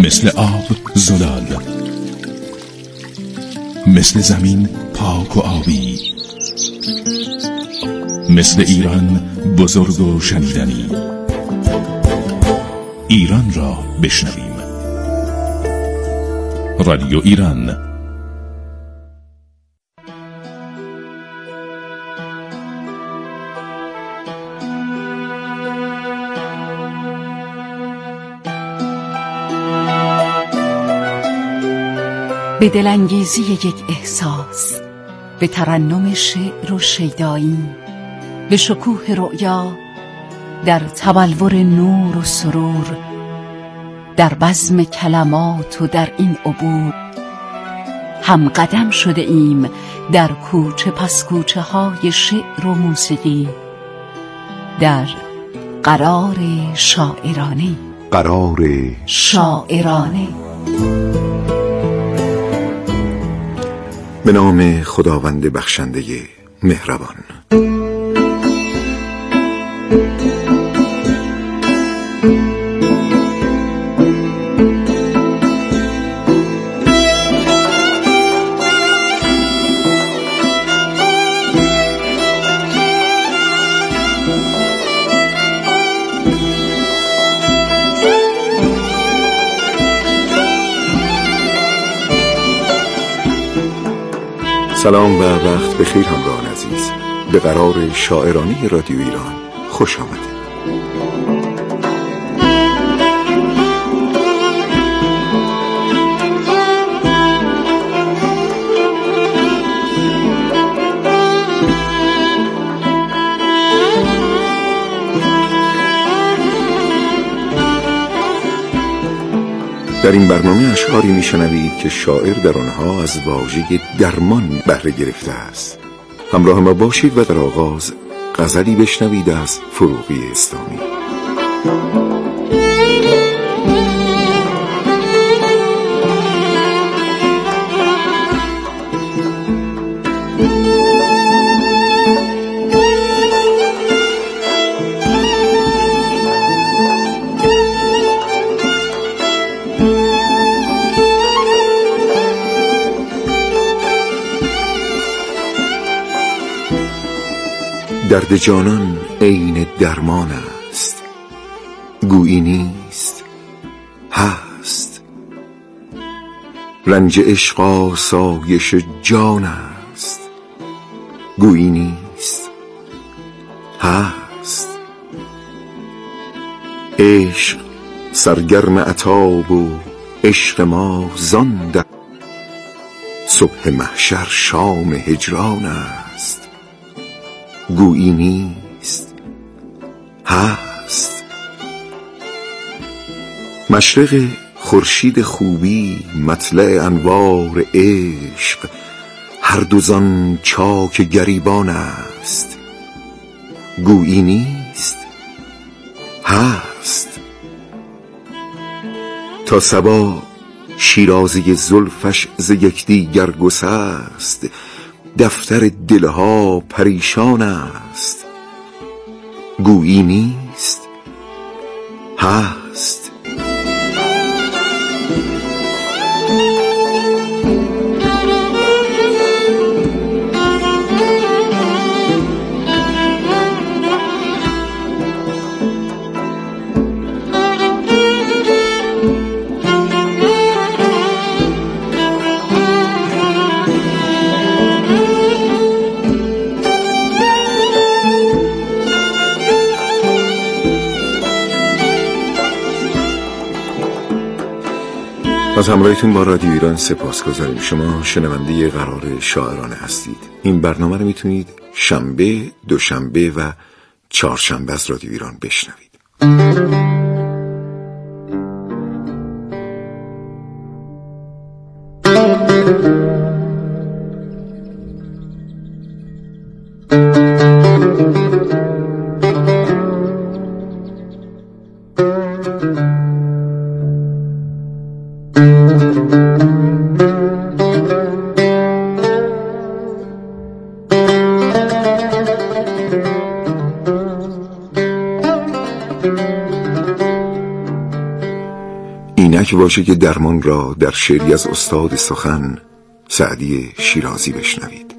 مثل آب زلال، مثل زمین پاک و آبی، مثل ایران بزرگ و شنیدنی. ایران را بشنویم. رادیو ایران. به دلانگیزی یک احساس، به ترنم شعر و شیدایی، به شکوه رؤیا، در تبلور نور و سرور، در بزم کلمات و در این عبور هم قدم شده ایم در کوچه پس کوچه های شعر و موسیقی، در قرار شاعرانه. قرار شاعرانه. به نام خداوند بخشنده مهربان. سلام و وقت بخیر همراهان عزیز. به قرار شاعرانه رادیو ایران خوش آمدید. در این برنامه اشعاری میشنوید که شاعر در آنها از واژه درمان بهره گرفته است. همراه ما باشید و در آغاز غزلی بشنوید از فروغی اسلامی. درد جانان عین درمان است، گویی نیست هست. رنج عشق آسایش جان است، گویی نیست هست. عشق سرگرم عتاب و عشق ما زان صبح محشر شام هجران است، گویی نیست هست. مشرق خورشید خوبی مطلع انوار عشق، هر دو زان چاک گریبان است، گویی نیست هست. تا صبا شیرازه زلفش ز یکدیگر گسست، دفتر دلها پریشان است، گویی نیست هست. از همراهیتون با رادیو ایران سپاسگزاریم. شما شنونده قرار شاعرانه هستید. این برنامه رو میتونید شنبه، دوشنبه و چهارشنبه از رادیو ایران بشنوید. اینک واژه درمان را در شعری از استاد سخن سعدی شیرازی بشنوید.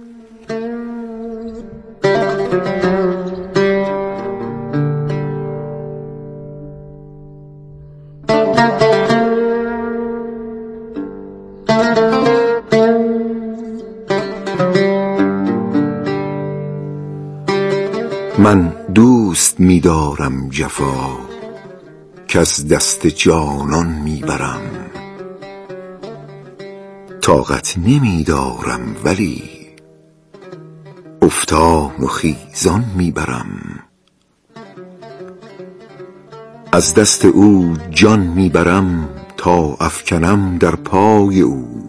من دوست می‌دارم جفا که از دست جانان میبرم، طاقت نمیدارم ولی افتان و خیزان میبرم. از دست او جان میبرم تا افکنم در پای او،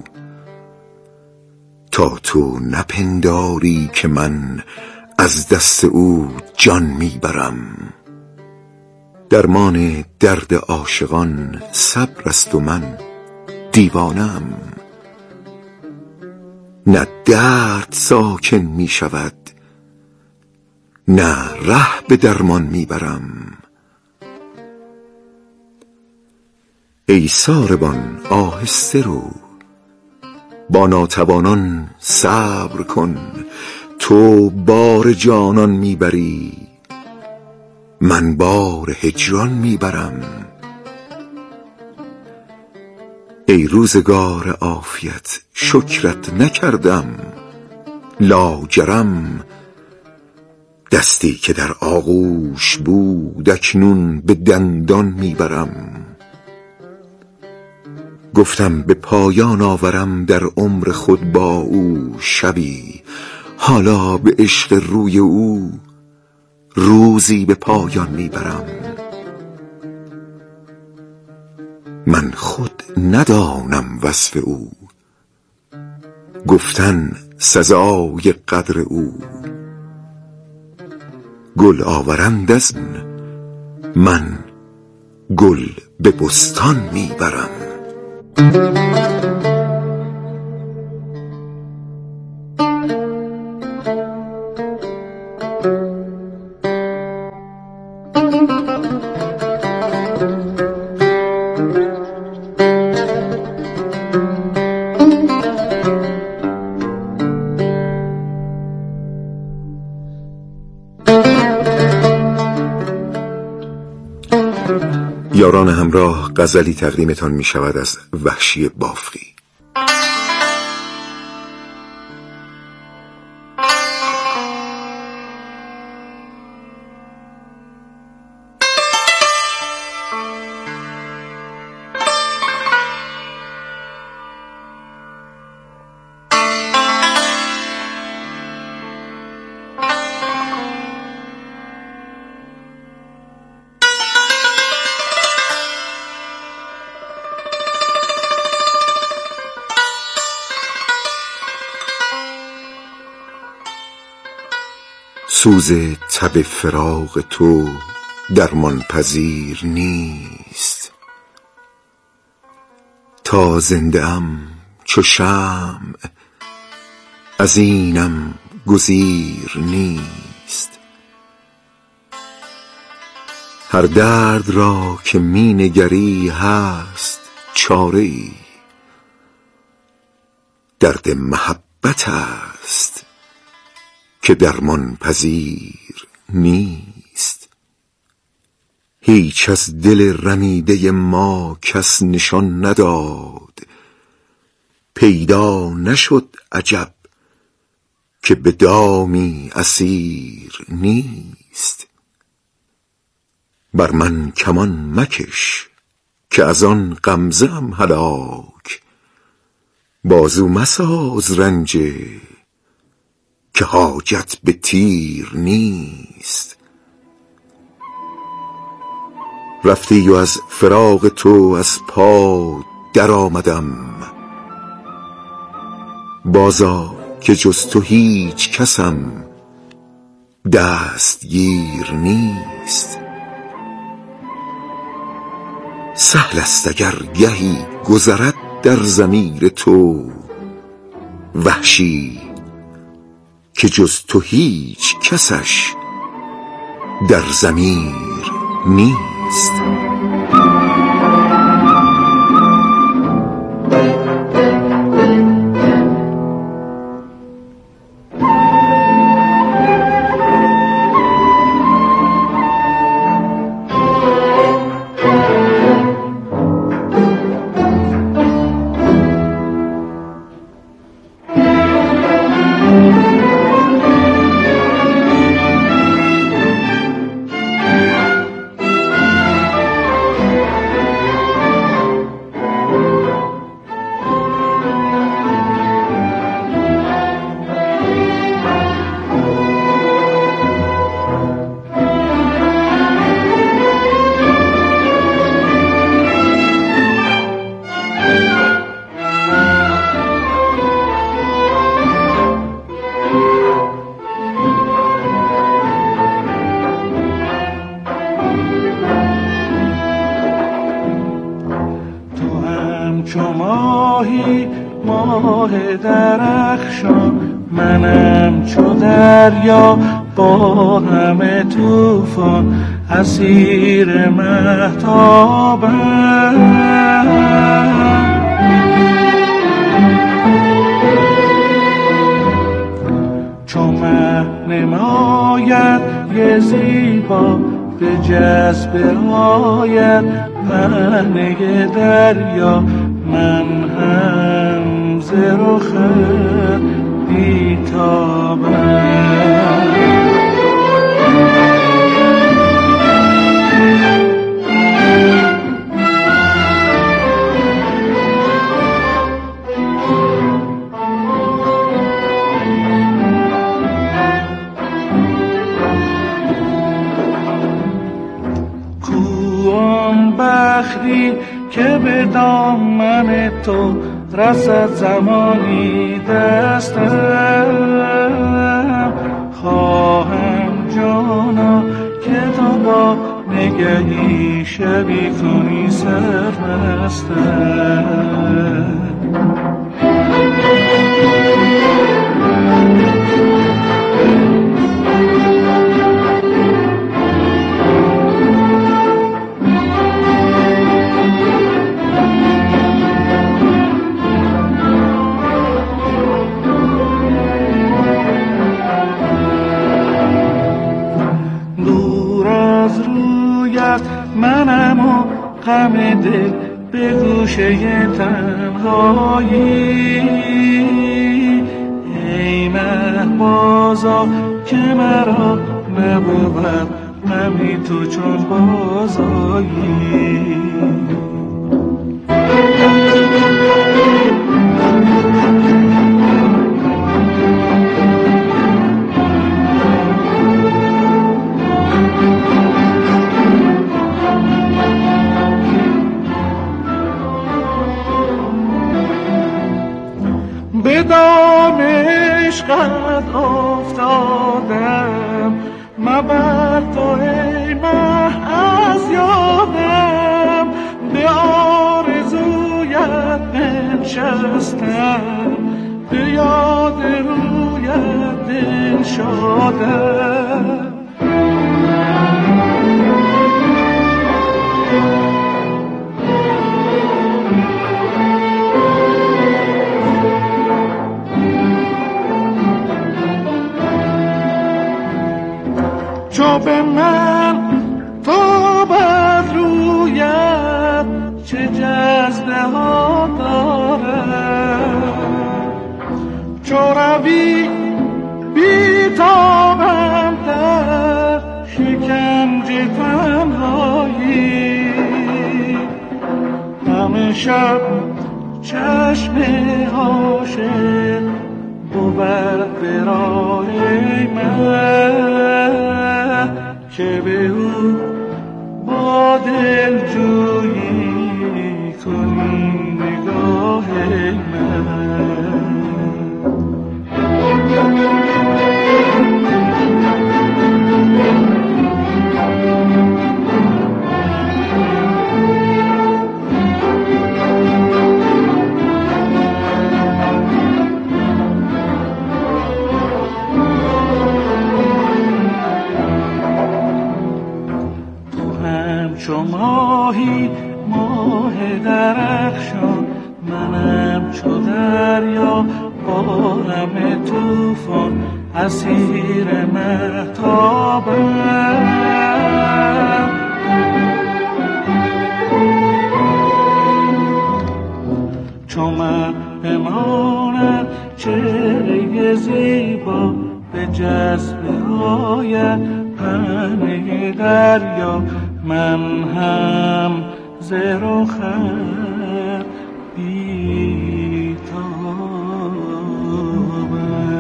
تا تو نپنداری که من از دست او جان میبرم. درمان درد عاشقان صبر است و من دیوانم، نه درد ساکن می شود نه ره به درمان می برم. ای ساربان آهسته رو، با ناتوانان صبر کن. تو بار جانان می بری، من بار هجران میبرم. ای روزگار عافیت شکرت نکردم، لاجرم دستی که در آغوش بود اکنون به دندان میبرم. گفتم به پایان آورم در عمر خود با او شبی، حالا به عشق روی او روزی به پایان میبرم. من خود ندانم وصف او، گفتن سزای قدر او. گل آورند از من گل به بستان میبرم. یاران همراه غزلی تقدیمتان می شود از وحشی بافقی. سوز تب فراق تو درمان پذیر نیست، تا زنده ام چو شمع از اینم گزیر نیست. هر درد را که می نگری هست چاره ای، درد محبت است که درمان پذیر نیست. هیچ از دل رمیده ما کس نشان نداد، پیدا نشد عجب که به دامی اسیر نیست. بر من کمان مکش که از آن غمزه ام هلاک، بازو مساز رنجه که حاجت به تیر نیست. رفتی و از فراق تو از پا در آمدم، بازا که جز تو هیچ کسم دستگیر نیست. سهل است اگر گهی گذرد در ضمیر تو وحشی، که جز تو هیچ کسش در ضمیر نیست. ماهی ماه درخشان، منم چو دریا با همه طوفان، اسیر مهتابم. چو مه نماید یه زیبا، به جذبه آید پهنه دریا، من هم ز رخ بیتابم. بختی که به دامن تو رسد زمانی دستم، خواهم جانا که تو با نگهی شبی کنی سرمستم. منم و غم دل به گوشه تنهایی، ای مهبازا که مرا نبود غمی تو چون بازایی. به دام عشقت افتادم، مبر تو ای مه از یادم، به آرزویت بنشستم، به یاد رویت دل شدم. چو به من تو بد رویت چه جذبه ها دارد، چو روی بیتابم در شکنج تنهایی، همه شب چشم عاشق بود به راه من، که به او با دلجویی کنی نگاه من. چو ماهی ماه درخشان، منم چو دریا با همه طوفان، اسیر مهتابم. چو من بماند چهره زیبا، به جذبه آید پهنه دریا، من هم ز رخت بیتابم.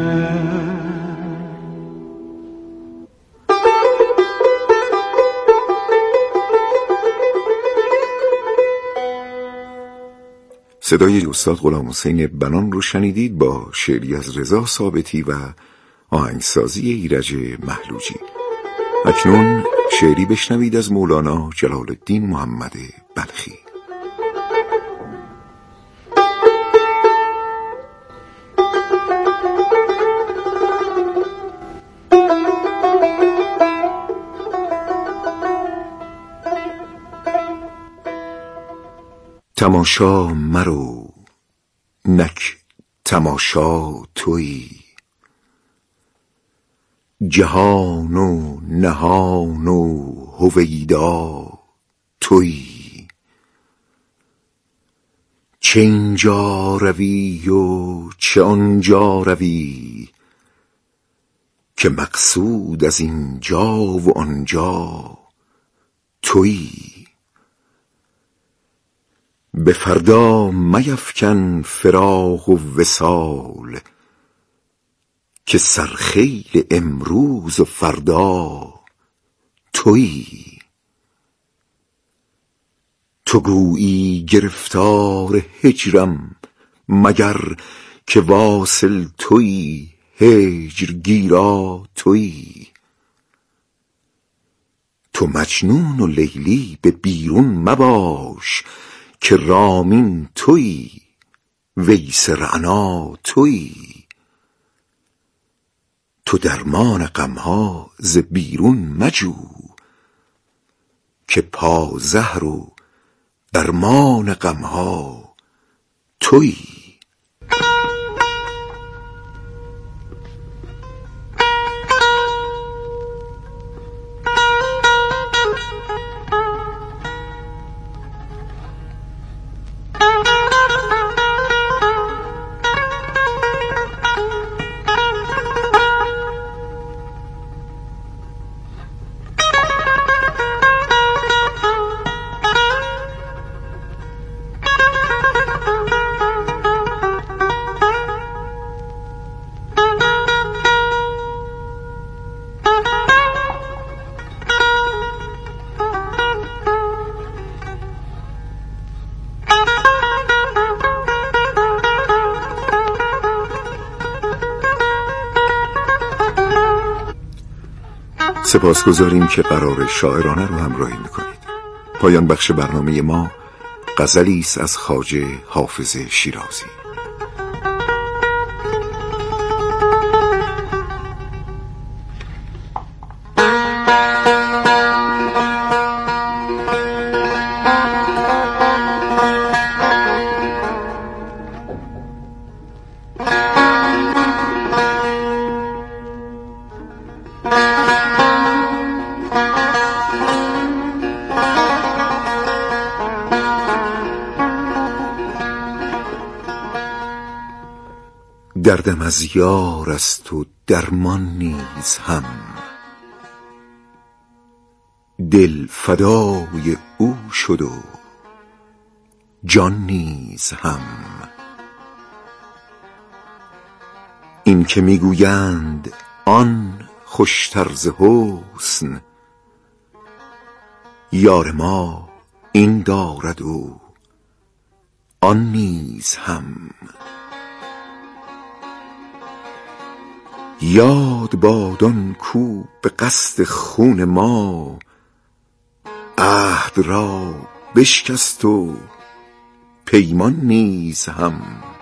صدای استاد غلامحسین بنان رو شنیدید با شعری از رضا ثابتی و آهنگسازی ایرج محلوجی. اکنون شعری بشنوید از مولانا جلال الدین محمد بلخی. تماشا مرو نک تماشا تویی، جهان و نهان و هویدا تویی. چه اینجا روی و چه آنجا روی، که مقصود از اینجا و آنجا تویی. به فردا میفکن فراق و وصال، که سرخیل امروز و فردا تویی. تو گویی گرفتار هجرم، مگر که واصل تویی، هجر گیرا تویی. تو مجنون و لیلی به بیرون مباش، که رامین تویی، ویس رعنا تویی. تو درمان غمها ز بیرون مجو، که پازهر و درمان غمها تویی. سپاسگزاریم که قرار شاعرانه رو همراهی میکنید. پایان بخش برنامه ما غزلی است از خواجه حافظ شیرازی. دردم از یار است و درمان نیز هم، دل فدای او شد و جان نیز هم. این که میگویند آن خوشتر ز حسن، یار ما این دارد و آن نیز هم. یاد باد آن کو به قصد خون ما، عهد را بشکست و پیمان نیز هم.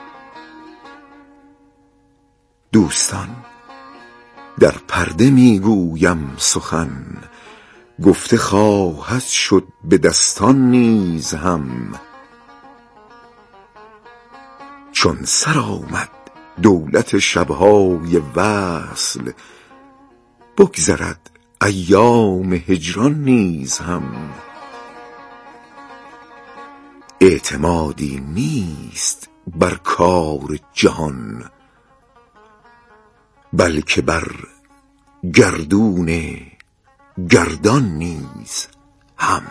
دوستان در پرده میگویم سخن، گفته خواهد شد به دستان نیز هم. چون سر آمد دولت شبهای وصل، بگذرد ایام هجران نیز هم. اعتمادی نیست بر کار جهان، بلکه بر گردون گردان نیز هم.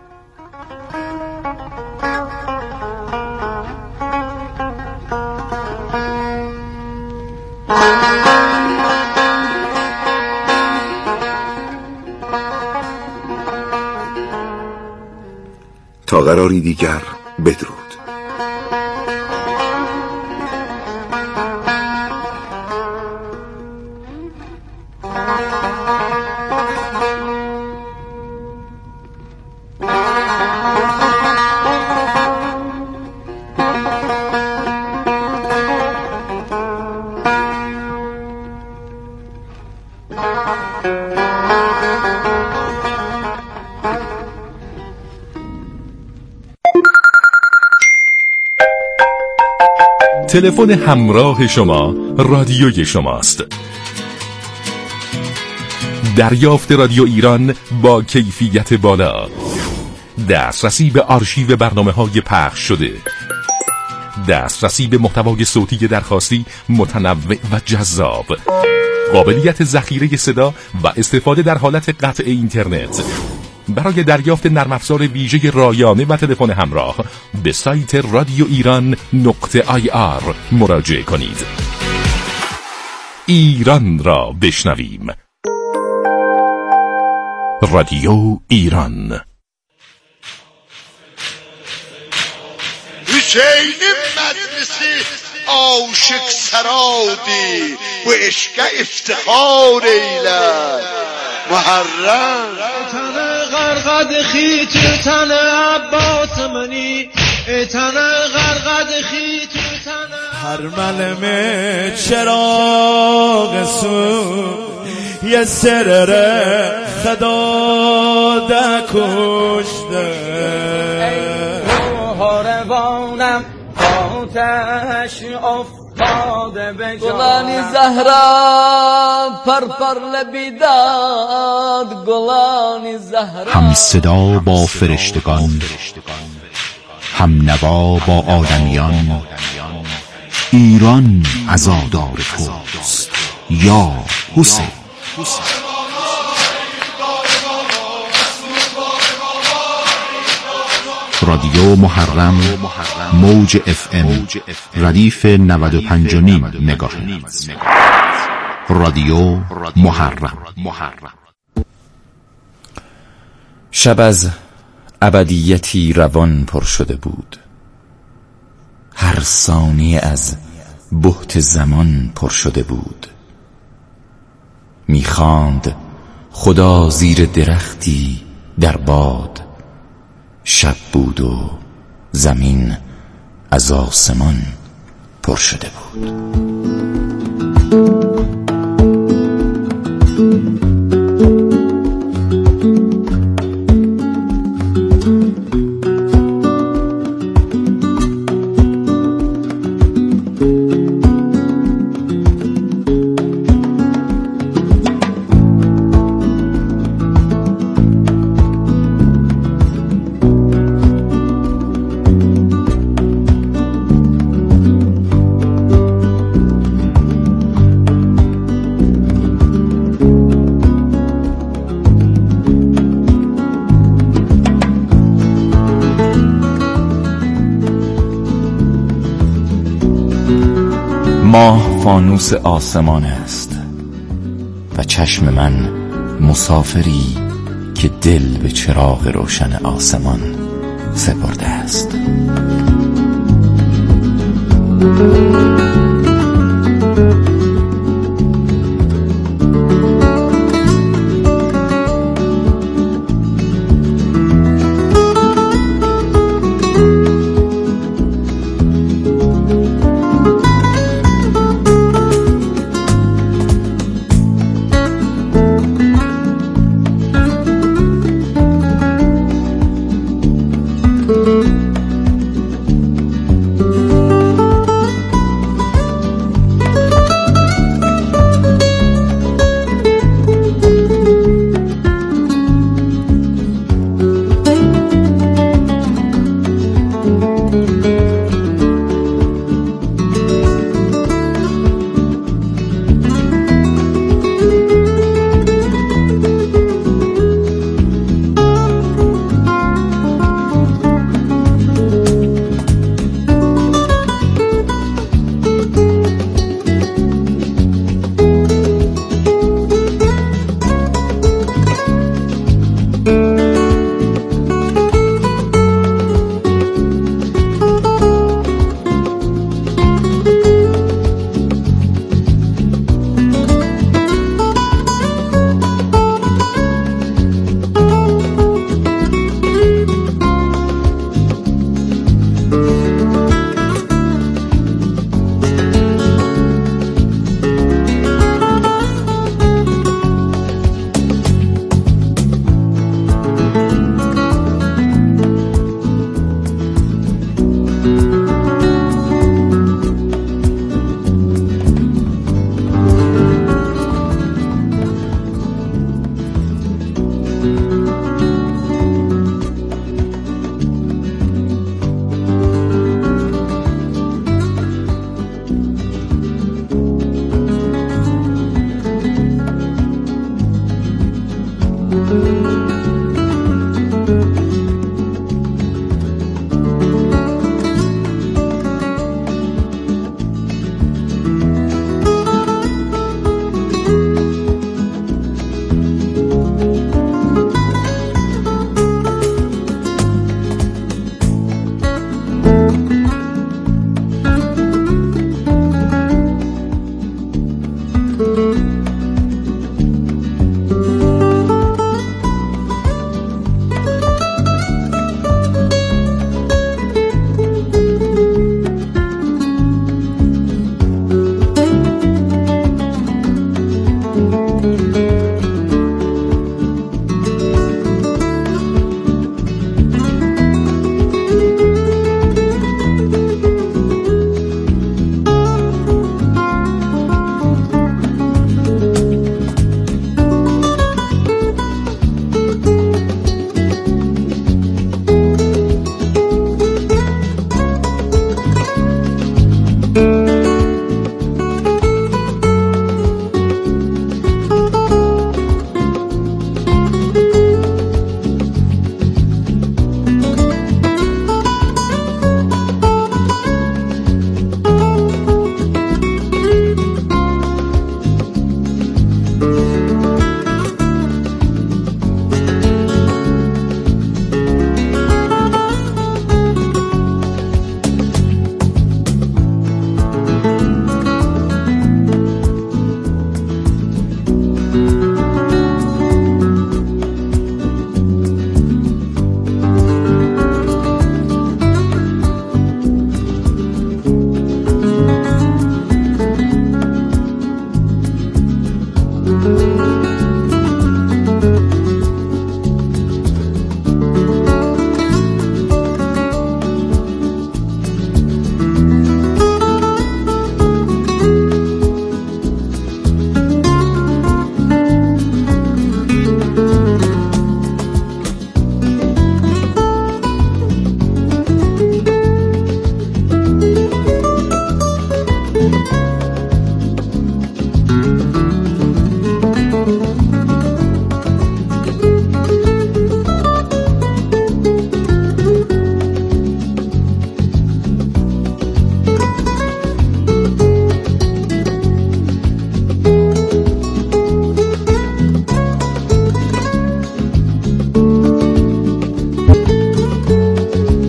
تا قراری دیگر، بدرود. تلفن همراه شما رادیوی شماست. دریافت رادیو ایران با کیفیت بالا، دسترسی به آرشیو برنامه‌های پخش شده، دسترسی به محتوای صوتی درخواستی متنوع و جذاب، قابلیت ذخیره صدا و استفاده در حالت قطع اینترنت. برای دریافت نرم افزار ویژه رایانه و تلفن همراه به سایت radioiran.ir مراجعه کنید. ایران را بشنویم. رادیو ایران. حسین مجلسی عاشق سرادی و عشق افتخار ایلد محرم تن غرقد خیت تن عباس منی تن غرقد خیت تن هر ملمه چراغ سو یه سرر خدا ده کشته هاروانم آتش افتاده به گلانی زهرا پرپر لبیداد گلانی زهرا هم صدا با فرشتگان، هم نوا با آدمیان. ایران عزادار توست یا حسین. رادیو محرم موج FM ردیف 95.5 مگاهرتز. رادیو محرم. شب از ابدیتی روان پر شده بود، هر ثانیه از بهت زمان پر شده بود. میخواند خدا زیر درختی در باد، شب بود و زمین از آسمان پر شده بود. ماه فانوس آسمان است و چشم من مسافری که دل به چراغ روشن آسمان سپرده است.